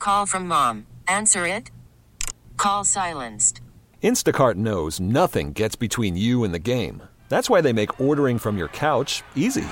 call from mom. Answer it. Call silenced. Instacart knows nothing gets between you and the game. That's why they make ordering from your couch easy.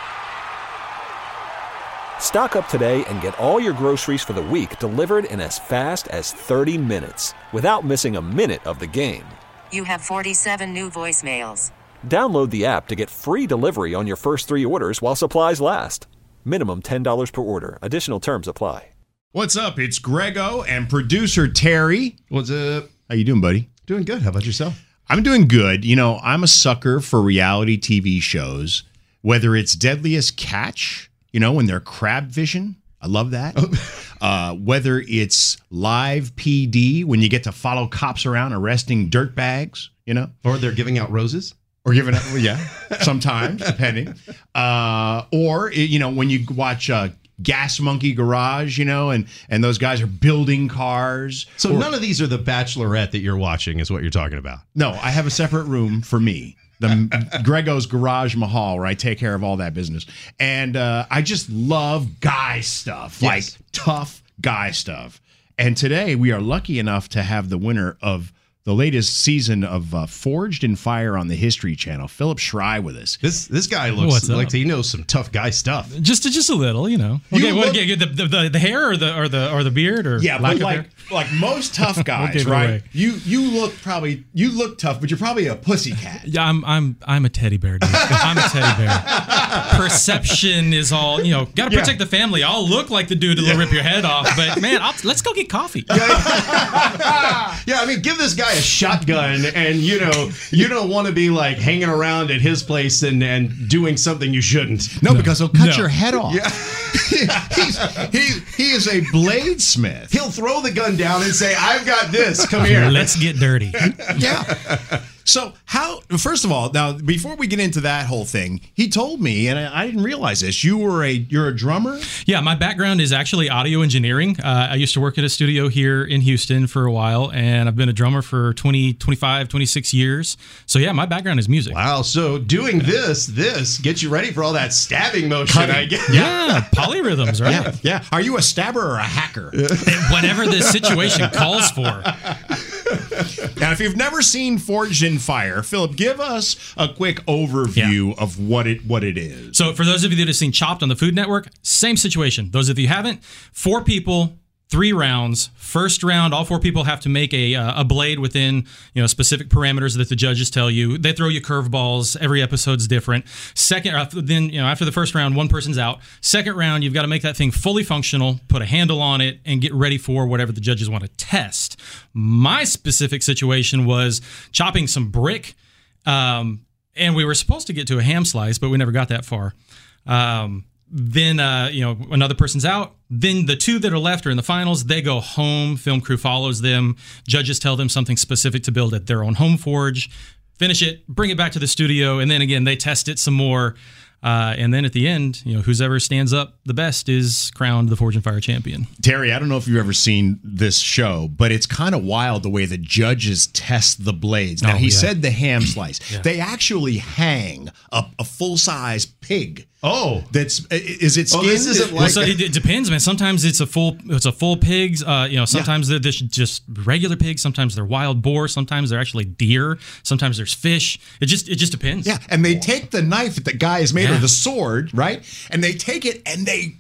Stock up today and get all your groceries for the week delivered in as fast as 30 minutes without missing a minute of the game. You have 47 new voicemails. Download the app to get free delivery on your first 3 orders while supplies last. Minimum $10 per order. Additional terms apply. What's up? It's Grego and producer Terry. What's up? How you doing, buddy? Doing good. How about yourself? I'm doing good. You know, I'm a sucker for reality TV shows, whether it's Deadliest Catch, you know, when they're crab vision. I love that. Whether it's Live PD, when you get to follow cops around arresting dirtbags, you know. Or they're giving out roses. Or giving out, well, yeah, sometimes, depending. Or, you know, when you watch Gas Monkey Garage, you know, and those guys are building cars. So none of these are the Bachelorette that you're watching is what you're talking about. No, I have a separate room for me. The Grego's Garage Mahal, where I take care of all that business. And I just love guy stuff, like tough guy stuff. And today we are lucky enough to have the winner of the latest season of Forged in Fire on the History Channel, Philip Schrei, with us. This guy looks like he knows some tough guy stuff. Just a little, you know. Okay, the hair or the beard or yeah, lack but of hair? like most tough guys, right? You look tough, but you're probably a pussycat. Yeah, I'm a teddy bear, dude. I'm a teddy bear. Perception is all, you know. Got to protect the family. I'll look like the dude that'll rip your head off, but man, let's go get coffee. Yeah, I mean, give this guy a shotgun, and you don't want to be like hanging around at his place and doing something you shouldn't. No, because he'll cut your head off. Yeah. he is a bladesmith. He'll throw the gun down and say, "I've got this. Come here. Let's get dirty." Yeah. So first of all, now before we get into that whole thing, he told me, and I didn't realize this, you're a drummer? Yeah, my background is actually audio engineering. I used to work at a studio here in Houston for a while, and I've been a drummer for 25, 26 years. So yeah, my background is music. Wow, so doing this gets you ready for all that stabbing motion, I guess. Yeah, polyrhythms, right? Yeah. Are you a stabber or a hacker? Whatever the situation calls for. Now, if you've never seen Forged in Fire, Philip, give us a quick overview of what it is. So for those of you that have seen Chopped on the Food Network, same situation. Those of you who haven't, 4 people, 3 rounds. First round, all 4 people have to make a blade within specific parameters that the judges tell you. They throw you curveballs. Every episode's different. Second, then after the first round, 1 person's out. Second round, you've got to make that thing fully functional, put a handle on it, and get ready for whatever the judges want to test. My specific situation was chopping some brick, and we were supposed to get to a ham slice, but we never got that far. Then another person's out. Then the 2 that are left are in the finals. They go home. Film crew follows them. Judges tell them something specific to build at their own home forge. Finish it, bring it back to the studio, and then again they test it some more. And then at the end, whoever stands up the best is crowned the Forged in Fire champion. Terry, I don't know if you've ever seen this show, but it's kind of wild the way the judges test the blades. Now, he said the ham slice. Yeah. They actually hang a full-size pig. Oh, is it skinned? This isn't like it depends, man. Sometimes it's a full pig. Sometimes they're just regular pigs. Sometimes they're wild boar. Sometimes they're actually deer. Sometimes there's fish. It just depends. Yeah, and they take the knife that the guy has made, or the sword, right? And they take it and they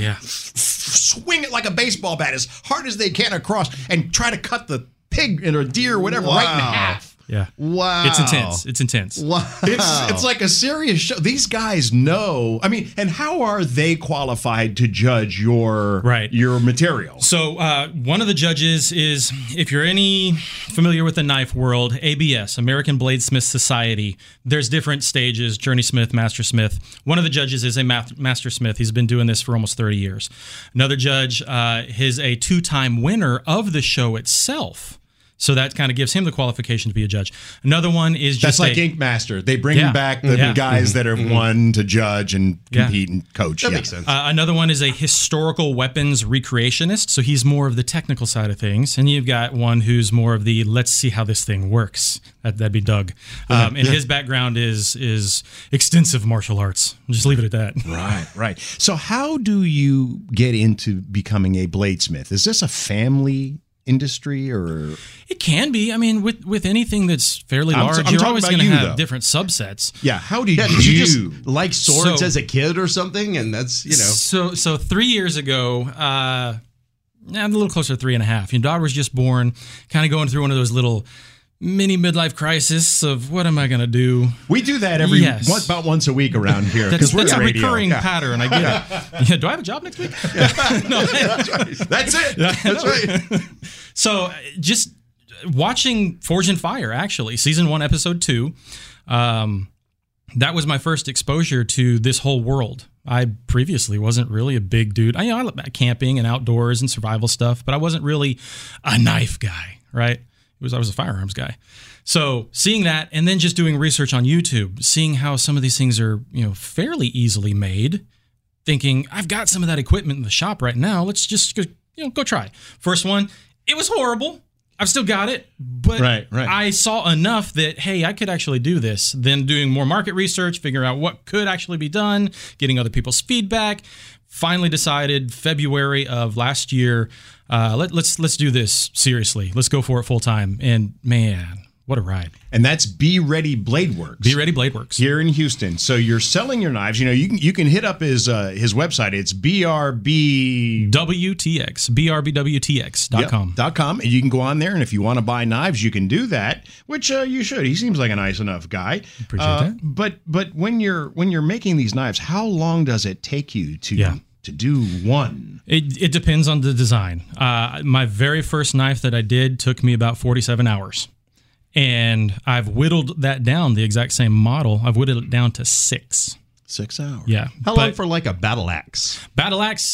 swing it like a baseball bat as hard as they can across and try to cut the pig or deer or whatever right in half. Yeah. Wow. It's intense. Wow. It's like a serious show. These guys know. I mean, and how are they qualified to judge your material? So one of the judges is, if you're familiar with the knife world, ABS, American Bladesmith Society, there's different stages, Journey Smith, Master Smith. One of the judges is a Master Smith. He's been doing this for almost 30 years. Another judge is a 2-time winner of the show itself. So that kind of gives him the qualification to be a judge. Another one is just That's like Ink Master. They bring Yeah. back the Yeah. guys that have won to judge and compete and coach. That makes sense. Another one is a historical weapons recreationist. So he's more of the technical side of things. And you've got one who's more of the let's see how this thing works. That'd be Doug. And his background is extensive martial arts. I'll just leave it at that. Right. So how do you get into becoming a bladesmith? Is this a family industry or? It can be. I mean, with anything that's fairly I'm large, talking you're always about going to you, have though. different subsets. Yeah. How did Did you just like swords So- as a kid or something? And that's, So 3 years ago, a little closer to 3.5. Your daughter was just born, kind of going through one of those little mini midlife crisis of what am I going to do? We do that Yes. about once a week around here. That's 'cause we're a radio. recurring Yeah. pattern. I get it. Yeah, do I have a job next week? No. That's it. That's right. So just watching Forge and Fire, actually, season 1, episode 2, that was my first exposure to this whole world. I previously wasn't really a big dude. I like camping and outdoors and survival stuff, but I wasn't really a knife guy, right? I was a firearms guy. So seeing that and then just doing research on YouTube, seeing how some of these things are, fairly easily made, thinking I've got some of that equipment in the shop right now. Let's just go try. First one, it was horrible. I've still got it, but Right. I saw enough that, hey, I could actually do this. Then doing more market research, figuring out what could actually be done, getting other people's feedback. Finally decided February of last year, let's do this seriously. Let's go for it full time. And man, what a ride. And that's Be Ready Blade Works. Be Ready Blade Works. Here in Houston. So you're selling your knives. You can hit up his website. It's BRB WTX, BRBWTX.com. .com, and you can go on there, and if you want to buy knives, you can do that, which you should. He seems like a nice enough guy. Appreciate that. But when you're making these knives, how long does it take you to do one? It depends on the design. My very first knife that I did took me about 47 hours. And I've whittled that down, the exact same model. I've whittled it down to 6. 6 hours. Yeah. How long for like a battle axe? Battle axe,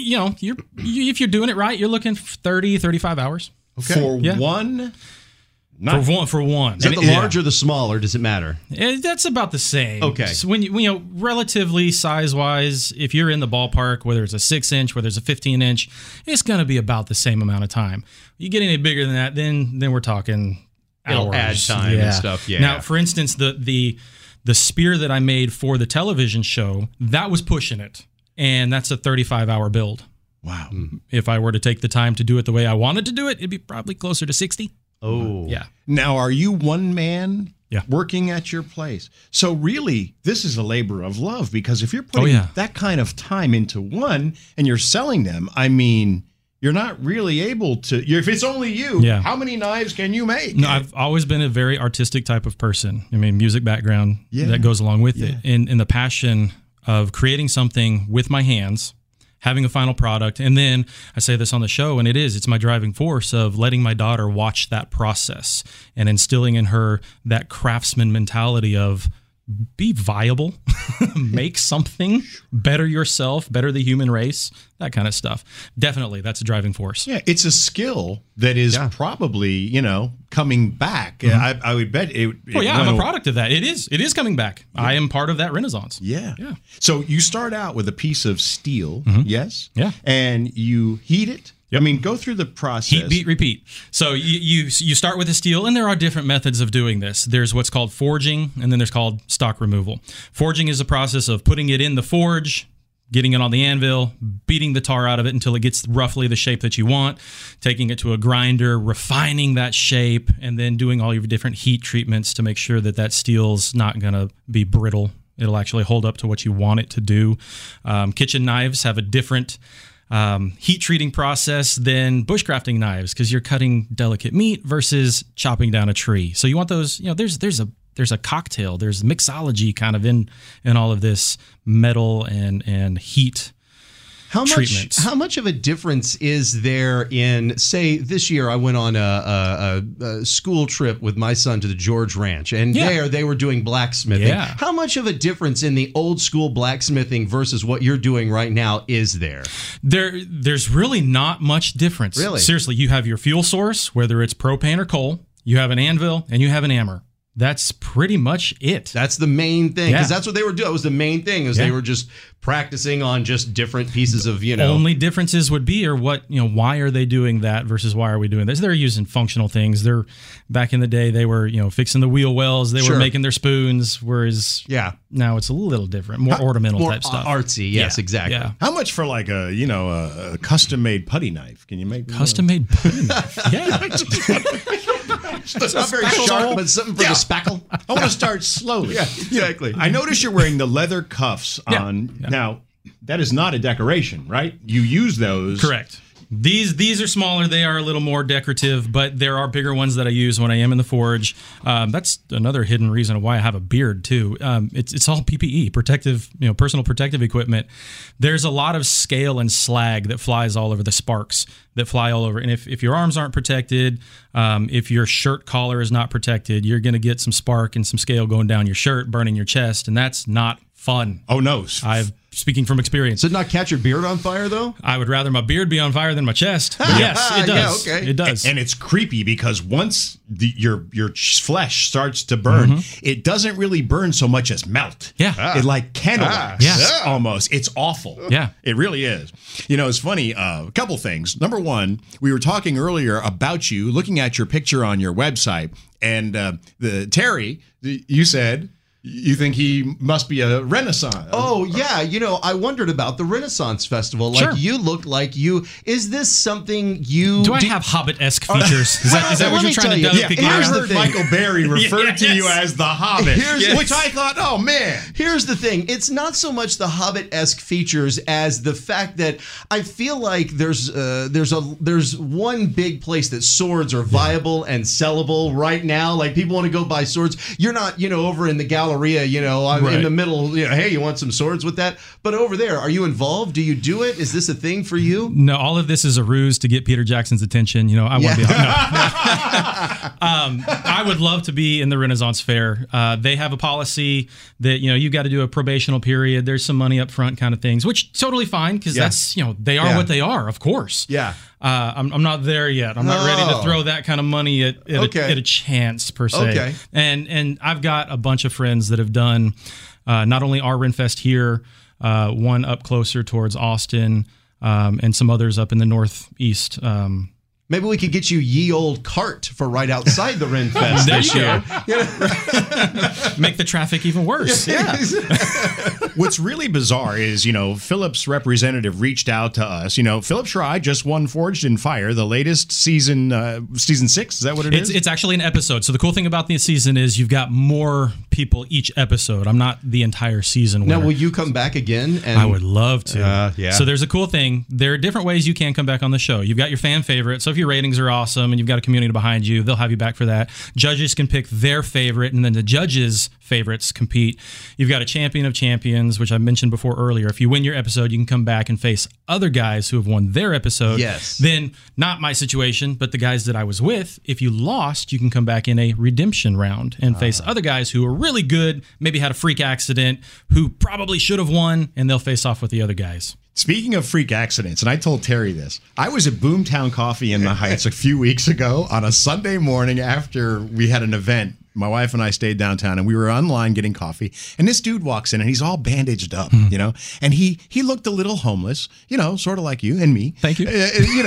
if you're doing it right, you're looking for 30, 35 hours. For Yeah. one knife. For one. Is that the large or the small, or does it matter? That's about the same. Okay. So when you relatively size-wise, if you're in the ballpark, whether it's a 6-inch, whether it's a 15-inch, it's going to be about the same amount of time. You get any bigger than that, then we're talking It'll hours. add time and stuff, yeah. Now, for instance, the spear that I made for the television show, that was pushing it. And that's a 35-hour build. Wow. If I were to take the time to do it the way I wanted to do it, it'd be probably closer to 60. Oh. Yeah. Now, are you one man Yeah. working at your place? So really, this is a labor of love, because if you're putting yeah. that kind of time into one and you're selling them, I mean, you're not really able to. If it's only you, Yeah. how many knives can you make? No, I've always been a very artistic type of person. I mean, music background that goes along with it. And the passion of creating something with my hands, having a final product. And then I say this on the show, and it's my driving force of letting my daughter watch that process and instilling in her that craftsman mentality of be viable, make something, better yourself, better the human race, that kind of stuff. Definitely, that's a driving force. Yeah, it's a skill that is probably, coming back. I would bet it. Oh yeah, I'm a product of that. It is coming back. I am part of that renaissance. Yeah. So you start out with a piece of steel, yes? Yeah. And you heat it. I mean, go through the process. Heat, beat, repeat. So you start with the steel, and there are different methods of doing this. There's what's called forging, and then there's called stock removal. Forging is a process of putting it in the forge, getting it on the anvil, beating the tar out of it until it gets roughly the shape that you want, taking it to a grinder, refining that shape, and then doing all your different heat treatments to make sure that steel's not going to be brittle. It'll actually hold up to what you want it to do. Kitchen knives have a different heat treating process than bushcrafting knives, because you're cutting delicate meat versus chopping down a tree. So you want those, there's a cocktail, there's mixology kind of in all of this metal and heat treatments. How much of a difference is there in, say, this year I went on a school trip with my son to the George Ranch, and there they were doing blacksmithing. Yeah. How much of a difference in the old school blacksmithing versus what you're doing right now is there? There's really not much difference. Really? Seriously, you have your fuel source, whether it's propane or coal, you have an anvil, and you have an hammer. That's pretty much it. That's the main thing, because Yeah. that's what they were doing. That was the main thing, is they were just practicing on just different pieces of, Only differences would be, or why are they doing that versus why are we doing this? They're using functional things. Back in the day, they were, fixing the wheel wells. They were making their spoons, whereas now it's a little different, more ornamental type stuff. Artsy, yes, exactly. Yeah. How much for like a custom-made putty knife? Can you make Custom-made putty knife. Yeah. It's not very sharp, but something for the spackle. I want to start slowly. Yeah, exactly. I notice you're wearing the leather cuffs on. Yeah. Now, that is not a decoration, right? You use those. Correct. These are smaller. They are a little more decorative, but there are bigger ones that I use when I am in the forge. That's another hidden reason why I have a beard too. It's all PPE, protective, personal protective equipment. There's a lot of scale and slag that flies all over, the sparks that fly all over. And if your arms aren't protected, if your shirt collar is not protected, you're going to get some spark and some scale going down your shirt, burning your chest, and that's not fun. Oh no! Speaking from experience. Does it not catch your beard on fire, though? I would rather my beard be on fire than my chest. But yes, it does. Yeah, okay. It does. And it's creepy because once your flesh starts to burn, it doesn't really burn so much as melt. Yeah. It like candlelights almost. It's awful. Yeah. It really is. It's funny. A couple things. Number one, we were talking earlier about you, looking at your picture on your website, and Terry, you said you think he must be a Renaissance. Oh, yeah. I wondered about the Renaissance Festival. Sure. You look like you. Is this something you... Do I have Hobbit-esque features? Is that what you're trying to delicate? I Here's the heard thing. Michael Berry referred to you as the Hobbit, Here's- which I thought, oh, man. Here's the thing. It's not so much the Hobbit-esque features as the fact that I feel like there's one big place that swords are viable and sellable right now. Like, people want to go buy swords. You're not, over in the gallery. I'm in the middle, hey, you want some swords with that? But over there, are you involved? Do you do it? Is this a thing for you? No, all of this is a ruse to get Peter Jackson's attention. I want to be on. I would love to be in the Renaissance Fair. They have a policy that, you got to do a probational period. There's some money up front kind of things, which totally fine because that's, they are what they are, of course. Yeah. I'm not there yet. I'm not ready to throw that kind of money at a chance per se. Okay. And I've got a bunch of friends that have done not only our Renfest here, one up closer towards Austin, and some others up in the Northeast. Maybe we could get you ye old cart for right outside the Renfest this year. Make the traffic even worse. Yeah. What's really bizarre is, Philip's representative reached out to us. Philip Schrei just won Forged in Fire, the latest season 6. Is that what it is? It's actually an episode. So the cool thing about the season is you've got more people each episode. I'm not the entire season winner. Now, will you come back again? And I would love to. Yeah. So there's a cool thing. There are different ways you can come back on the show. You've got your fan favorite. So if your ratings are awesome and you've got a community behind you, they'll have you back for that. Judges can pick their favorite, and then the judges' favorites compete. You've got a champion of champions, which I mentioned before earlier. If you win your episode, you can come back and face other guys who have won their episode. Yes. Then, not my situation, but the guys that I was with. If you lost, you can come back in a redemption round and face other guys who are really good, maybe had a freak accident, who probably should have won, and they'll face off with the other guys. Speaking of freak accidents, and I told Terry this, I was at Boomtown Coffee in the Heights a few weeks ago on a Sunday morning after we had an event. My wife and I stayed downtown, and we were online getting coffee. And this dude walks in, and he's all bandaged up, and he looked a little homeless, sort of like you and me. Thank you.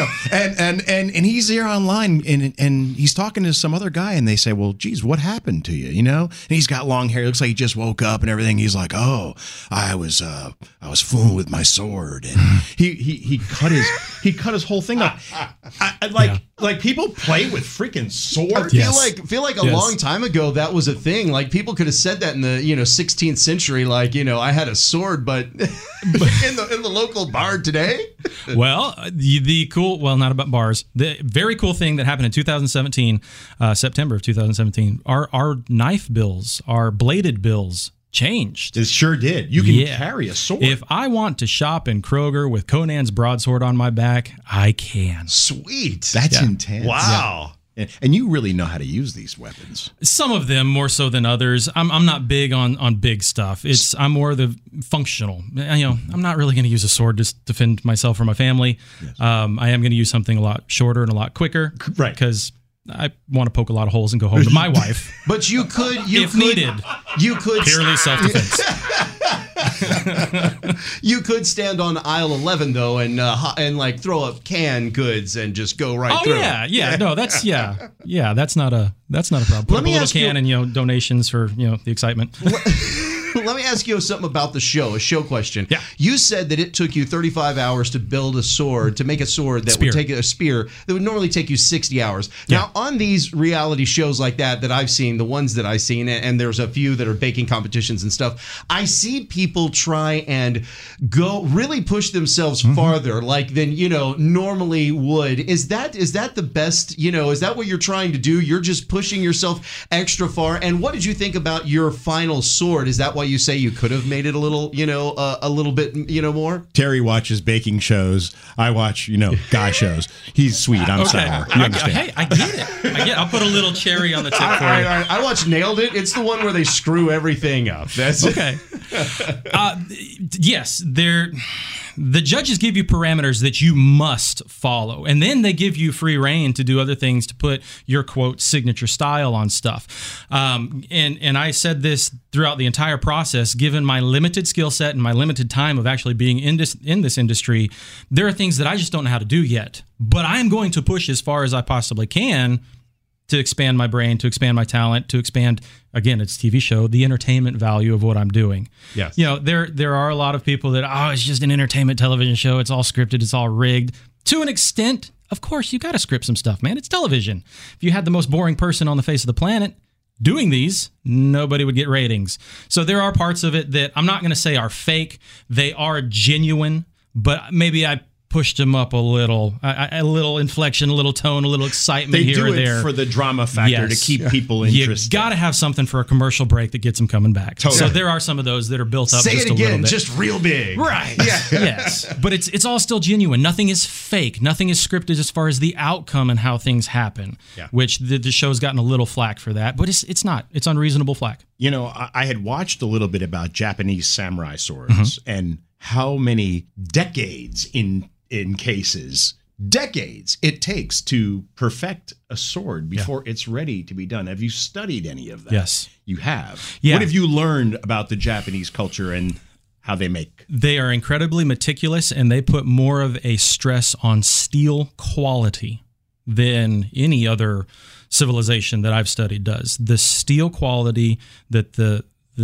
And he's there online, and he's talking to some other guy, and they say, "Well, geez, what happened to you?" And he's got long hair. It looks like he just woke up and everything. He's like, "Oh, I was fooling with my sword," and he cut his whole thing up. Like people play with freaking swords. I feel like a long time ago that was a thing. Like, people could have said that in the 16th century. Like, I had a sword, but in the local bar today. Well, not about bars. The very cool thing that happened in 2017, September of 2017, our knife bills, our bladed bills changed. It sure did. You can carry a sword. If I want to shop in Kroger with Conan's broadsword on my back, I can. Sweet. That's intense. Wow. And you really know how to use these weapons. Some of them more so than others. I'm not big on big stuff. I'm more the functional. I'm not really going to use a sword to defend myself or my family. Yes. I am going to use something a lot shorter and a lot quicker. Right. Because I want to poke a lot of holes and go home to my wife. But you could, needed. You could purely self-defense. You could stand on aisle 11 though, and like throw up canned goods and just go right through. Yeah. No, that's that's not a problem. Put up a little can and donations for the excitement. Let me ask you something about the show, a show question. Yeah. You said that it took you 35 hours to build a sword, to make a sword that would take a spear that would normally take you 60 hours. Yeah. Now, on these reality shows like that I've seen, the ones that I've seen, and there's a few that are baking competitions and stuff, I see people try and really push themselves farther than, normally would. Is that the best, is that what you're trying to do? You're just pushing yourself extra far. And what did you think about your final sword? Is that why you say you could have made it a little bit, more? Terry watches baking shows. I watch, guy shows. He's sweet. I'm sour. You understand? Hey, I get it. I'll put a little cherry on the tip for you. I watched Nailed It. It's the one where they screw everything up. That's okay. Yes, the judges give you parameters that you must follow, and then they give you free reign to do other things to put your quote signature style on stuff. And I said this throughout the entire process. Given my limited skill set and my limited time of actually being in this industry, there are things that I just don't know how to do yet. But I am going to push as far as I possibly can to expand my brain, to expand my talent, to expand, again, it's a TV show, the entertainment value of what I'm doing. Yes. There are a lot of people that, it's just an entertainment television show. It's all scripted. It's all rigged. To an extent, of course, you got to script some stuff, man. It's television. If you had the most boring person on the face of the planet doing these, nobody would get ratings. So there are parts of it that I'm not going to say are fake. They are genuine, but maybe I pushed them up a little inflection, a little tone, a little excitement here or there. They do it for the drama factor to keep people interested. You got to have something for a commercial break that gets them coming back. Totally. So there are some of those that are built up Say just it again, a little bit. just real big. Right. Yeah. Yes. But it's all still genuine. Nothing is fake. Nothing is scripted as far as the outcome and how things happen, which the show's gotten a little flack for that. But it's not. It's unreasonable flack. I had watched a little bit about Japanese samurai swords and how many decades in cases, decades it takes to perfect a sword before it's ready to be done. Have you studied any of that? Yes. You have? Yeah. What have you learned about the Japanese culture and how they make? They are incredibly meticulous, and they put more of a stress on steel quality than any other civilization that I've studied does. The steel quality that the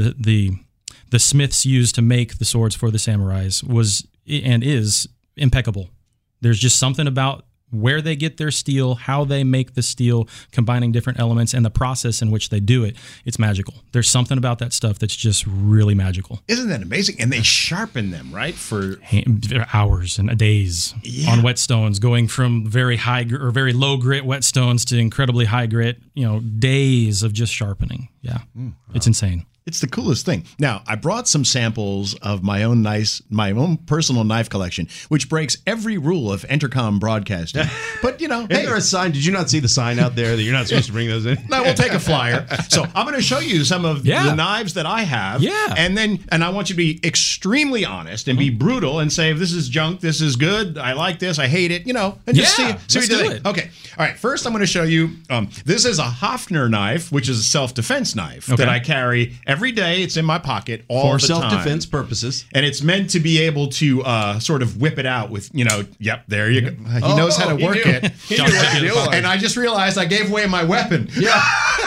smiths used to make the swords for the samurais was and is impeccable. There's just something about where they get their steel, how they make the steel, combining different elements, and the process in which they do it. It's magical. There's something about that stuff that's just really magical. Isn't that amazing? And they sharpen them, right? For hours and days on whetstones, going from very high or very low grit whetstones to incredibly high grit, days of just sharpening. Yeah. It's insane. It's the coolest thing. Now, I brought some samples of my own personal knife collection, which breaks every rule of Entercom broadcasting. But, Is there a sign? Did you not see the sign out there that you're not supposed to bring those in? No, we'll take a flyer. So I'm going to show you some of the knives that I have. Yeah. And I want you to be extremely honest and be brutal and say, if this is junk, this is good, I like this, I hate it, and just see let's what you do think. it. Okay. All right. First, I'm going to show you, this is a Hofner knife, which is a self-defense knife that I carry every day. It's in my pocket all for the time. For self-defense purposes. And it's meant to be able to sort of whip it out with, there you go. He knows how to work it. And I just realized I gave away my weapon. Yeah.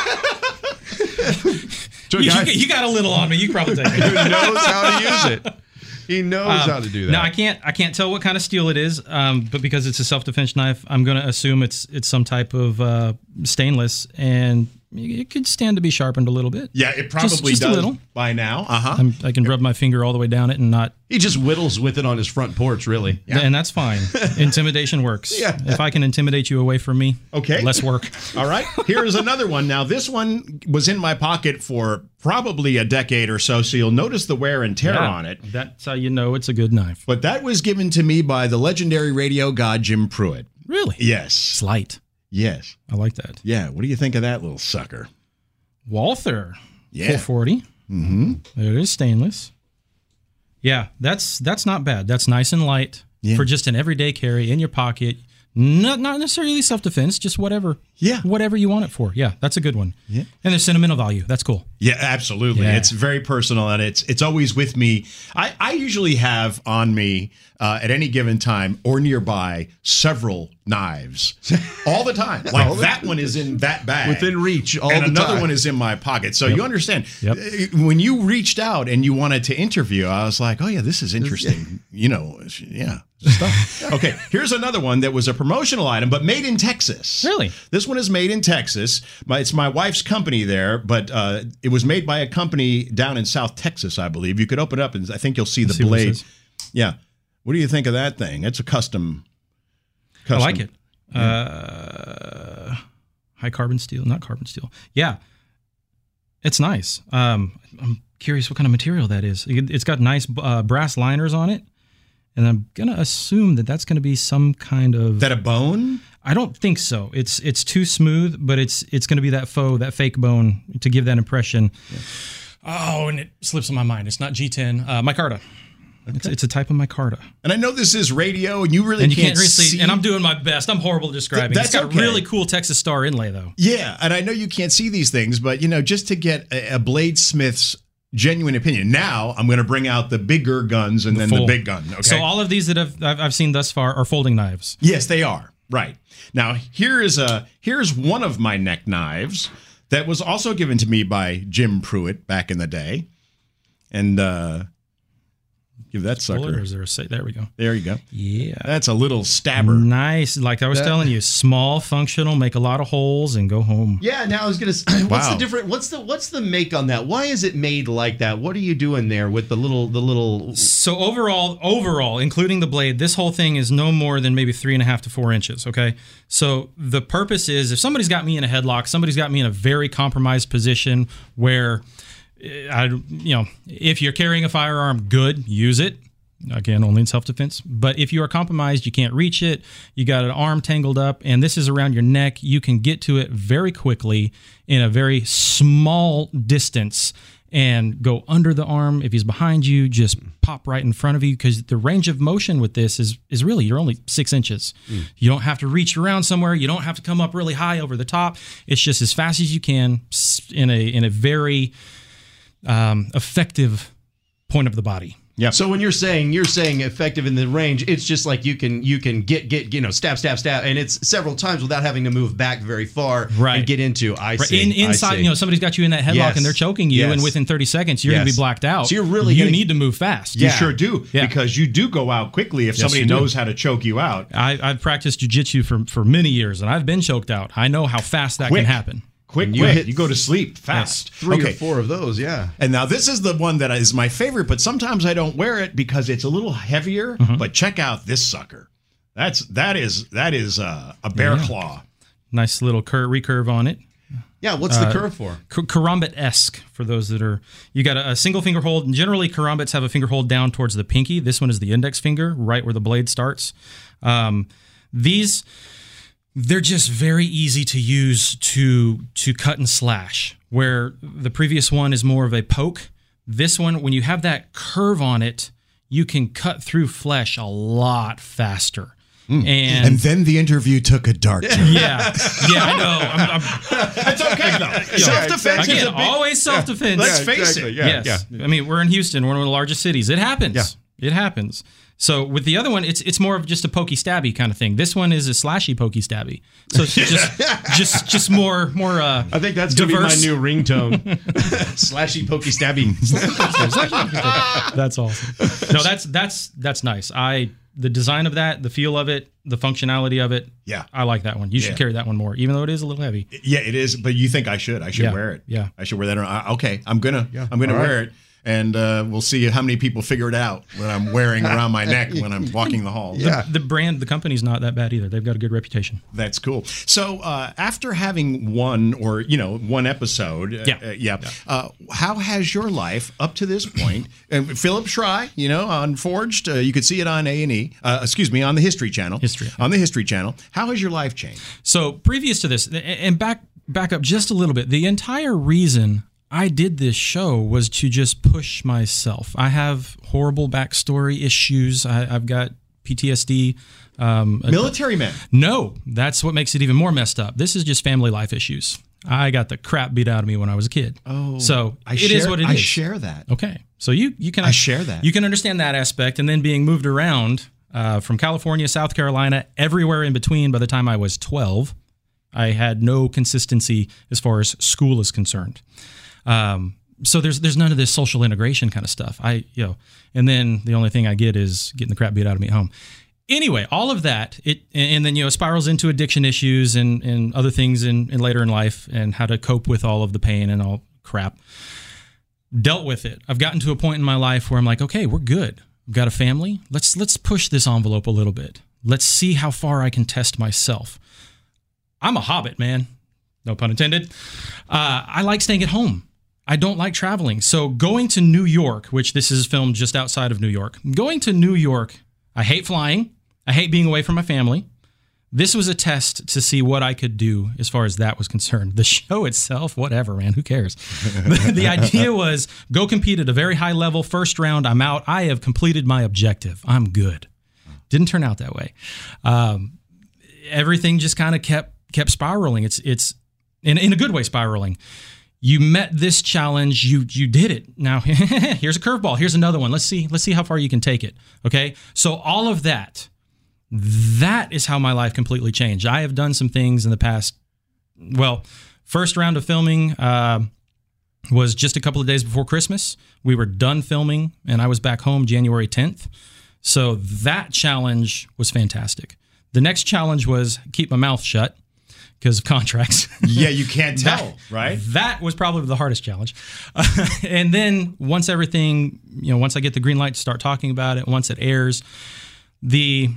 You got a little on me. You probably take it. He knows how to use it. He knows how to do that. Now I can't tell what kind of steel it is, but because it's a self-defense knife, I'm going to assume it's some type of stainless. And it could stand to be sharpened a little bit. Yeah, it probably just does a little. by now. I can rub my finger all the way down it and not. He just whittles with it on his front porch, really. And that's fine. Intimidation works. Yeah. If I can intimidate you away from me, Okay. less work. All right. Here is another one. Now, this one was in my pocket for probably a decade or so you'll notice the wear and tear on it. That's how you know it's a good knife. But that was given to me by the legendary radio god Jim Pruitt. Really? Yes. Slight. Yes. I like that. Yeah. What do you think of that little sucker? Walther. Yeah. 440. Mm-hmm. There it is, stainless. Yeah, that's not bad. That's nice and light for just an everyday carry in your pocket. Not necessarily self-defense, just whatever you want it for. Yeah, that's a good one. Yeah. And there's sentimental value. That's cool. Yeah, absolutely. Yeah. It's very personal, and it's always with me. I usually have on me at any given time or nearby several knives all the time. Like that one is in that bag. Within reach all and the another time. one is in my pocket. So you understand, when you reached out and you wanted to interview, I was like, oh, yeah, this is interesting. Stuff. Okay, here's another one that was a promotional item, but made in Texas. Really? This one is made in Texas. It's my wife's company there, but it was made by a company down in South Texas, I believe. You could open it up, and I think you'll see the blade. Yeah. What do you think of that thing? It's a custom. I like it. High carbon steel, not carbon steel. Yeah. It's nice. I'm curious what kind of material that is. It's got nice brass liners on it. And I'm going to assume that that's going to be some kind of... That a bone? I don't think so. It's too smooth, but it's going to be that fake bone to give that impression. Yeah. Oh, and it slips in my mind. It's not G10. Micarta. Okay. It's a type of micarta. And I know this is radio, and you really can't see. And I'm doing my best. I'm horrible at describing. That's it's got okay. a really cool Texas Star inlay, though. Yeah, and I know you can't see these things, but, just to get a bladesmith's genuine opinion. Now I'm going to bring out the bigger guns and then the big gun. Okay. So all of these that I've seen thus far are folding knives. Yes, they are. Right. Now here's one of my neck knives that was also given to me by Jim Pruitt back in the day, and give that sucker. Or is there there we go. There you go. Yeah. That's a little stabber. Nice. Like I was telling you, small, functional, make a lot of holes and go home. Yeah, now I was going to what's the different what's the make on that? Why is it made like that? What are you doing there with the little So overall, including the blade, this whole thing is no more than maybe 3.5 to 4 inches, okay? So the purpose is if somebody's got me in a headlock, somebody's got me in a very compromised position where if you're carrying a firearm, good, use it. Again, only in self-defense. But if you are compromised, you can't reach it, you got an arm tangled up, and this is around your neck, you can get to it very quickly in a very small distance and go under the arm. If he's behind you, just pop right in front of you, because the range of motion with this is really, you're only 6 inches. You don't have to reach around somewhere. You don't have to come up really high over the top. It's just as fast as you can in a very effective point of the body. Yeah. So when you're saying effective in the range, it's just like you can get stab, and it's several times without having to move back very far and get into. Inside, somebody's got you in that headlock and they're choking you, and within 30 seconds you're going to be blacked out. So you're really need to move fast. You sure do, because you do go out quickly if somebody knows how to choke you out. I've practiced jiu-jitsu for many years, and I've been choked out. I know how fast that can happen. Quick. You go to sleep fast. 3 or 4 of those, yeah. And now this is the one that is my favorite, but sometimes I don't wear it because it's a little heavier. But check out this sucker. That is a bear claw. Nice little recurve on it. Yeah, what's the curve for? Karambit-esque, for those that are... You got a single finger hold. And generally, karambits have a finger hold down towards the pinky. This one is the index finger, right where the blade starts. They're just very easy to use to cut and slash, where the previous one is more of a poke. This one, when you have that curve on it, you can cut through flesh a lot faster. And then the interview took a dark turn. Yeah, I know. It's okay, though. Self-defense is always self-defense. Let's face it. Yes. I mean, we're in Houston, one of the largest cities. It happens. Yeah. It happens. So with the other one, it's more of just a pokey stabby kind of thing. This one is a slashy pokey stabby. So it's just more. I think that's gonna be my new ringtone. Slashy pokey stabby. That's awesome. No, that's nice. the design of that, the feel of it, the functionality of it. Yeah. I like that one. You should carry that one more, even though it is a little heavy. Yeah, it is. But you think I should? I should Yeah. wear it. Yeah. I should wear that. Okay, I'm gonna All right. wear it, and we'll see how many people figure it out when I'm wearing around my neck when I'm walking the halls. Yeah. The brand, the company's not that bad either. They've got a good reputation. That's cool. So after having one episode, how has your life up to this point? And Philip Schrei, on Forged, you could see it on A&E. On the History Channel. On the History Channel. How has your life changed? So previous to this, and back up just a little bit, the entire reason I did this show was to just push myself. I have horrible backstory issues. I've got PTSD. Military men. No, that's what makes it even more messed up. This is just family life issues. I got the crap beat out of me when I was a kid. Oh, so it is what it is. I share that. Okay, so you can I share that. You can understand that aspect, and then being moved around from California, South Carolina, everywhere in between. By the time I was 12, I had no consistency as far as school is concerned. So there's none of this social integration kind of stuff. And then the only thing I get is getting the crap beat out of me at home. Anyway, all of that, and then it spirals into addiction issues and other things in later in life, and how to cope with all of the pain and all crap. Dealt with it. I've gotten to a point in my life where I'm like, okay, we're good. We've got a family. Let's push this envelope a little bit. Let's see how far I can test myself. I'm a hobbit, man. No pun intended. I like staying at home. I don't like traveling. So going to New York, which this is filmed just outside of New York, going to New York, I hate flying. I hate being away from my family. This was a test to see what I could do as far as that was concerned. The show itself, whatever, man, who cares? The idea was go compete at a very high level. First round, I'm out. I have completed my objective. I'm good. Didn't turn out that way. Everything just kind of kept spiraling. It's in a good way spiraling. You met this challenge. You did it. Now here's a curveball. Here's another one. Let's see how far you can take it. Okay. So all of that is how my life completely changed. I have done some things in the past. Well, first round of filming was just a couple of days before Christmas. We were done filming, and I was back home January 10th. So that challenge was fantastic. The next challenge was keep my mouth shut because of contracts. Yeah, you can't tell, right? That was probably the hardest challenge. And then once everything, once I get the green light to start talking about it, once it airs, the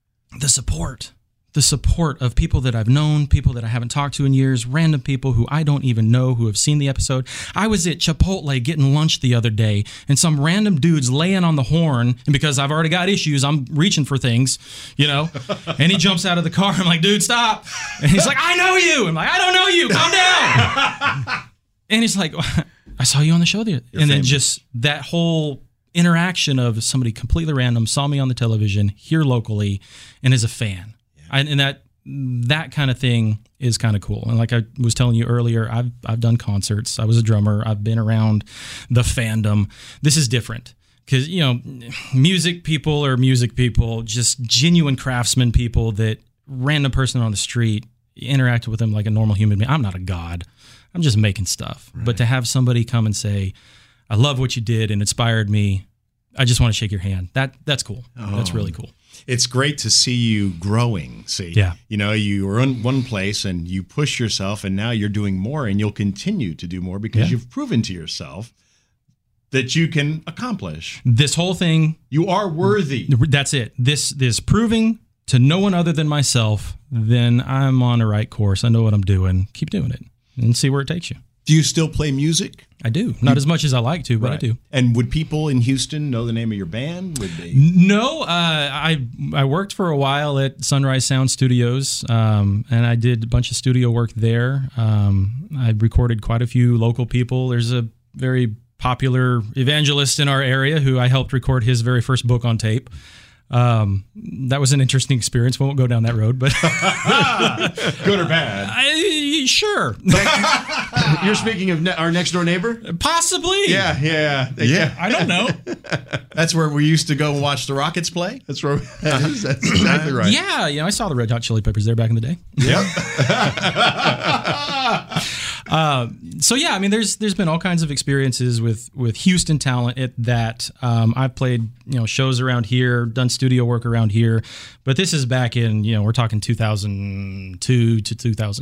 support of people that I've known, people that I haven't talked to in years, random people who I don't even know who have seen the episode. I was at Chipotle getting lunch the other day, and some random dude's laying on the horn, and because I've already got issues, I'm reaching for things, and he jumps out of the car. I'm like, dude, stop. And he's like, I know you. I'm like, I don't know you. Calm down. And he's like, I saw you on the show there. And then just that whole interaction of somebody completely random saw me on the television here locally and is a fan. And that kind of thing is kind of cool. And like I was telling you earlier, I've done concerts. I was a drummer. I've been around the fandom. This is different because, music people are music people, just genuine craftsmen people that random person on the street interacted with them like a normal human being. I'm not a god. I'm just making stuff. Right. But to have somebody come and say, I love what you did and inspired me, I just want to shake your hand. That's cool. Oh. That's really cool. It's great to see you growing. See, yeah. You were in one place and you push yourself, and now you're doing more, and you'll continue to do more because you've proven to yourself that you can accomplish this whole thing. You are worthy. That's it. This proving to no one other than myself, then I'm on the right course. I know what I'm doing. Keep doing it and see where it takes you. Do you still play music? I do. Not as much as I like to, but I do. And would people in Houston know the name of your band? Would they? No. I worked for a while at Sunrise Sound Studios, and I did a bunch of studio work there. I recorded quite a few local people. There's a very popular evangelist in our area who I helped record his very first book on tape. That was an interesting experience. We won't go down that road, but good or bad? Sure. You're speaking of our next door neighbor? Possibly. Yeah. I don't know. That's where we used to go and watch the Rockets play. That's where. That's exactly right. Yeah, I saw the Red Hot Chili Peppers there back in the day. Yep. So yeah, I mean, there's been all kinds of experiences with Houston talent at that. I've played shows around here, done studio work around here, but this is back in we're talking 2002 to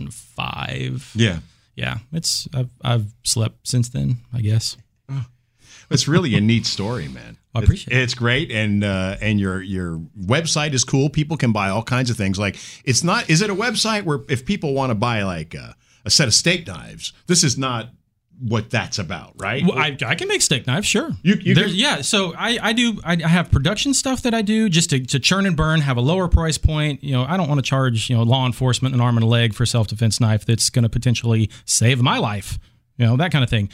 2005. Yeah, I've slept since then, I guess. It's really a neat story, man. I appreciate it. It's great, and your website is cool. People can buy all kinds of things. Like, it's not. Is it a website where if people want to buy like a set of steak knives, this is not what that's about, right? Well, I can make steak knives, sure. You can? Yeah. So I do. I have production stuff that I do just to churn and burn, have a lower price point. I don't want to charge law enforcement an arm and a leg for a self-defense knife that's going to potentially save my life. That kind of thing.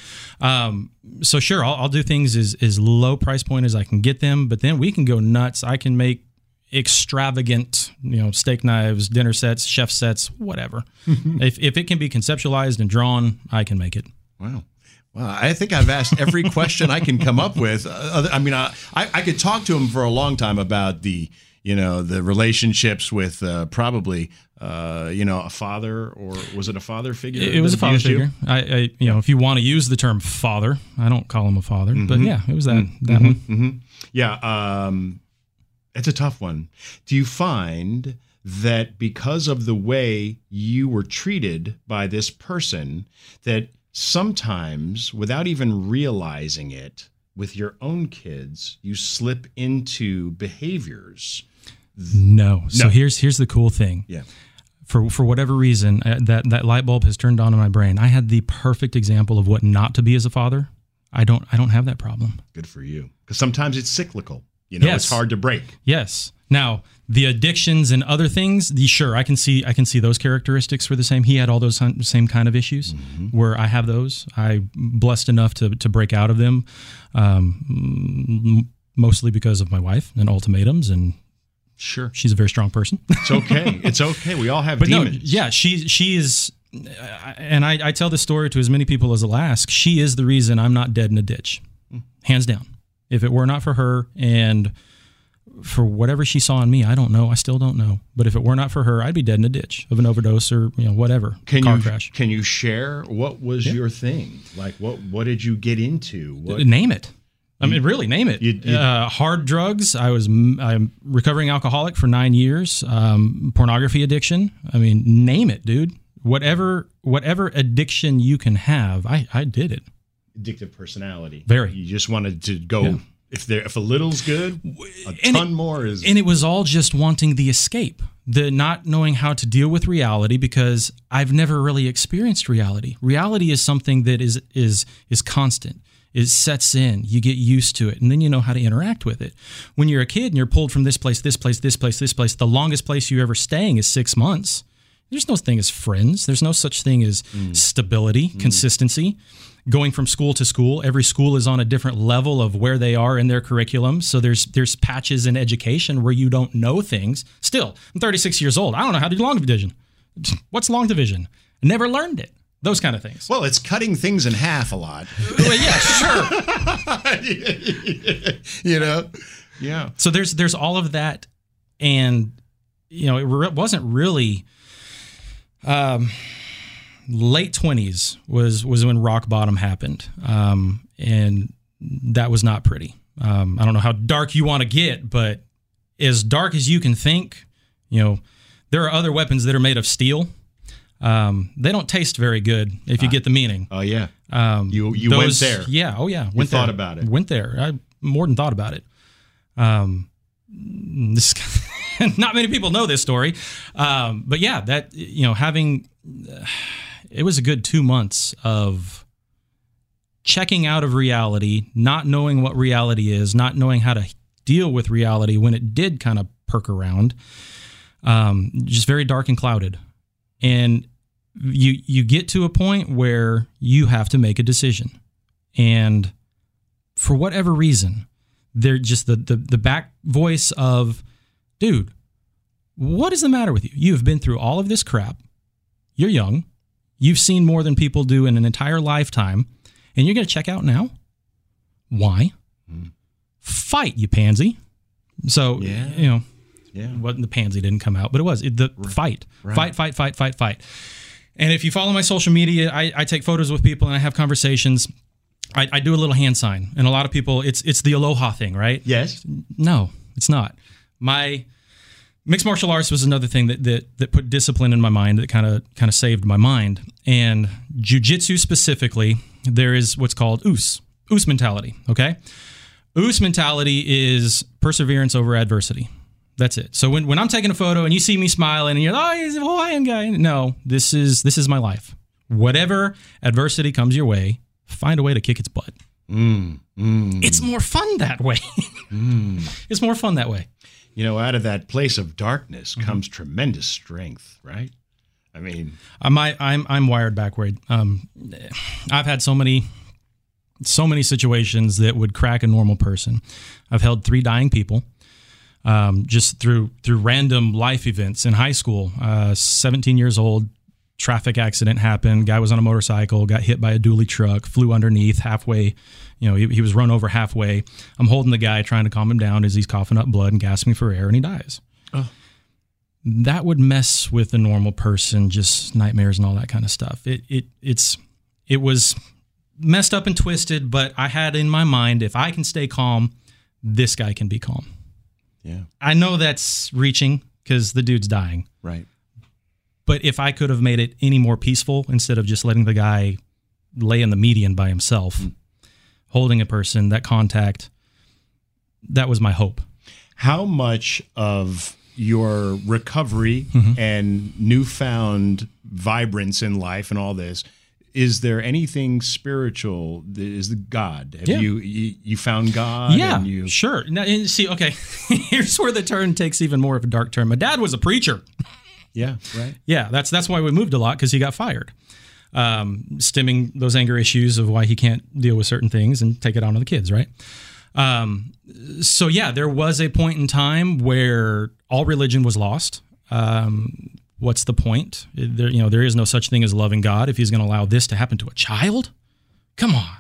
So sure, I'll do things as low price point as I can get them, but then we can go nuts. I can make extravagant, steak knives, dinner sets, chef sets, whatever. If it can be conceptualized and drawn, I can make it. Wow. Well, I think I've asked every question I can come up with. I could talk to him for a long time about the relationships with probably a father, or was it a father figure? It was a father figure. If you want to use the term father, I don't call him a father, but yeah, it was that one. Mm-hmm. Yeah, it's a tough one. Do you find that because of the way you were treated by this person, that sometimes, without even realizing it, with your own kids, you slip into behaviors? No. So here's the cool thing. Yeah. For whatever reason, that light bulb has turned on in my brain. I had the perfect example of what not to be as a father. I don't have that problem. Good for you. Because sometimes it's cyclical. Yes. It's hard to break. Yes. Now, the addictions and other things, sure, I can see those characteristics were the same. He had all those same kind of issues where I have those. I'm blessed enough to break out of them, mostly because of my wife and ultimatums, and sure, she's a very strong person. It's okay. It's okay. We all have demons. No, yeah, she is, and I tell this story to as many people as will ask. She is the reason I'm not dead in a ditch, hands down. If it were not for her and for whatever she saw in me, I don't know. I still don't know. But if it were not for her, I'd be dead in a ditch of an overdose or whatever. Car crash. Can you share what was your thing? Like what did you get into? Name it. I mean, really, name it. Hard drugs. I'm a recovering alcoholic for 9 years. Pornography addiction. I mean, name it, dude. Whatever addiction you can have, I did it. Addictive personality. Very. You just wanted to go. Yeah. If a little's good, a ton more is. And it was all just wanting the escape, the not knowing how to deal with reality, because I've never really experienced reality. Reality is something that is constant. It sets in. You get used to it, and then you know how to interact with it. When you're a kid and you're pulled from this place, this place, this place, this place, the longest place you're ever staying is 6 months. There's no thing as friends. There's no such thing as stability, consistency. Going from school to school, every school is on a different level of where they are in their curriculum. So there's patches in education where you don't know things. Still, I'm 36 years old. I don't know how to do long division. What's long division? I never learned it. Those kind of things. Well, it's cutting things in half a lot. Well, yeah, sure. Yeah. So there's all of that, and it wasn't really. Late 20s was when rock bottom happened, and that was not pretty. I don't know how dark you want to get, but as dark as you can think, there are other weapons that are made of steel. They don't taste very good if you get the meaning. Oh yeah, you went there. Yeah, oh yeah, Thought about it. Went there. I more than thought about it. This not many people know this story, but yeah, that having. It was a good 2 months of checking out of reality, not knowing what reality is, not knowing how to deal with reality when it did kind of perk around. Just very dark and clouded. And you get to a point where you have to make a decision. And for whatever reason, they're just the back voice of, dude, what is the matter with you? You've been through all of this crap. You're young. You've seen more than people do in an entire lifetime, and you're going to check out now? Why? Fight, you pansy. So, Yeah. Wasn't the pansy didn't come out, but it was the fight. Right. Fight. And if you follow my social media, I take photos with people and I have conversations. I do a little hand sign, and a lot of people, it's the aloha thing, right? Yes. No, it's not. My mixed martial arts was another thing that put discipline in my mind, that kind of saved my mind. And jiu-jitsu specifically, there is what's called oos mentality, okay? Oos mentality is perseverance over adversity. That's it. So when I'm taking a photo and you see me smiling and you're like, oh, he's a Hawaiian guy. No, this is my life. Whatever adversity comes your way, find a way to kick its butt. It's more fun that way. It's more fun that way. You know, out of that place of darkness comes tremendous strength, right? I mean, I'm wired backward. I've had so many situations that would crack a normal person. I've held 3 dying people, just through random life events in high school. 17 years old, traffic accident happened. Guy was on a motorcycle, got hit by a dually truck, flew underneath halfway. You know, he was run over halfway. I'm holding the guy, trying to calm him down as he's coughing up blood and gasping for air, and he dies. Oh. That would mess with a normal person, just nightmares and all that kind of stuff. It was messed up and twisted, but I had in my mind, if I can stay calm, this guy can be calm. Yeah. I know that's reaching because the dude's dying. Right. But if I could have made it any more peaceful, instead of just letting the guy lay in the median by himself, holding a person, that contact, that was my hope. How much of your recovery and newfound vibrance in life and all this, is there anything spiritual? Is the God? Have you found God? Yeah, and sure. Now, see, okay, here's where the turn takes even more of a dark turn. My dad was a preacher. Yeah, right. Yeah, that's why we moved a lot, because he got fired, stemming those anger issues of why he can't deal with certain things and take it out on the kids, right? So yeah, there was a point in time where all religion was lost. What's the point? There is no such thing as loving God if he's going to allow this to happen to a child. Come on.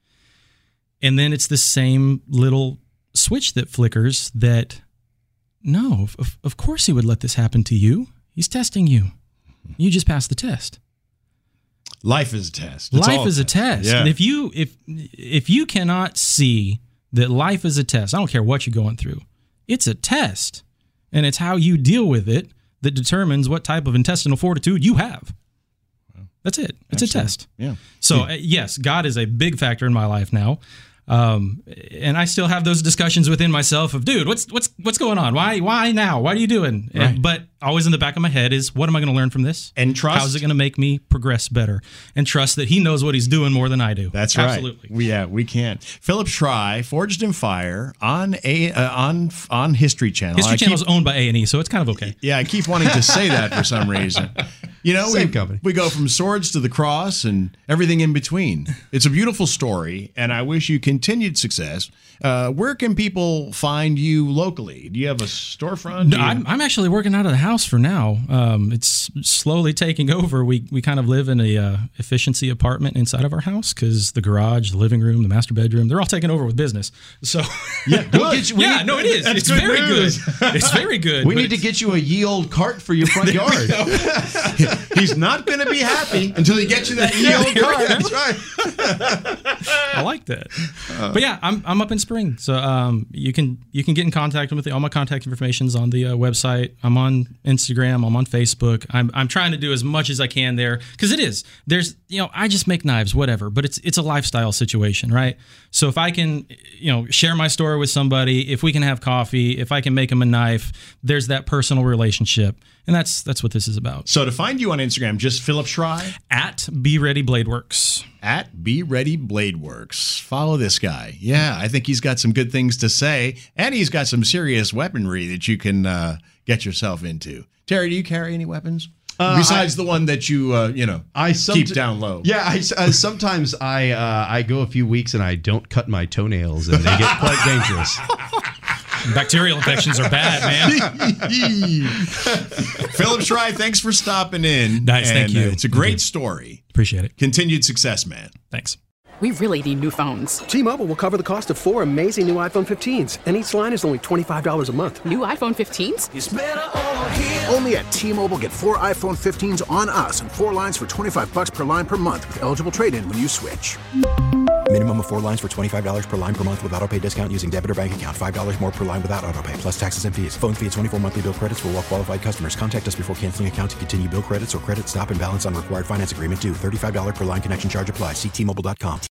And then it's the same little switch that flickers that, no, of course he would let this happen to you. He's testing you. You just passed the test. Life is a test. Life is a test. Yeah. And if you cannot see that life is a test, I don't care what you're going through, it's a test. And it's how you deal with it that determines what type of intestinal fortitude you have. That's it. It's Absolutely. a test. Yeah. So yes, God is a big factor in my life now. And I still have those discussions within myself of, dude, what's going on? Why now? What are you doing? Right. But always in the back of my head is, what am I going to learn from this? And trust. How's it going to make me progress better? And trust that he knows what he's doing more than I do. That's right. Absolutely. We can't. Philip Schrei, Forged in Fire on History Channel. History Channel is owned by A&E, so it's kind of okay. Yeah, I keep wanting to say that for some reason. You know, Same company. We go from swords to the cross and everything in between. It's a beautiful story, and I wish you continued success. Where can people find you locally? Do you have a storefront? I'm actually working out of the house for now. It's slowly taking over. We kind of live in a efficiency apartment inside of our house because the garage, the living room, the master bedroom, they're all taken over with business. So Yeah, good. it is. That's It's good very news. good. It's very good. We but need to get you a ye old cart for your front yard. He's not going to be happy until he gets you that ye old card. That's right. I like that. But yeah, I'm up in Spring, so you can get in contact with me. All my contact information's on the website. I'm on Instagram. I'm on Facebook. I'm trying to do as much as I can there because there's I just make knives, whatever. But it's a lifestyle situation, right? So if I can share my story with somebody, if we can have coffee, if I can make them a knife, there's that personal relationship, and that's what this is about. So to find you on Instagram, just Philip Schrei At Be Ready Blade Works. At Be Ready Blade Works. Follow this guy. Yeah, I think he's got some good things to say, and he's got some serious weaponry that you can get yourself into. Terry, do you carry any weapons? Besides the one that you keep down low. Yeah, sometimes I go a few weeks and I don't cut my toenails, and they get quite dangerous. Bacterial infections are bad, man. Philip Schrei, thanks for stopping in. Nice, thank you. It's a great story. Appreciate it. Continued success, man. Thanks. We really need new phones. T-Mobile will cover the cost of 4 amazing new iPhone 15s, and each line is only $25 a month. New iPhone 15s? It's better over here. Only at T-Mobile, get 4 iPhone 15s on us and 4 lines for $25 per line per month with eligible trade-in when you switch. Minimum of 4 lines for $25 per line per month with autopay discount using debit or bank account. $5 more per line without autopay, plus taxes and fees. Phone fee at 24 monthly bill credits for well-qualified customers. Contact us before canceling account to continue bill credits or credit stop and balance on required finance agreement due. $35 per line connection charge applies. See T-Mobile.com.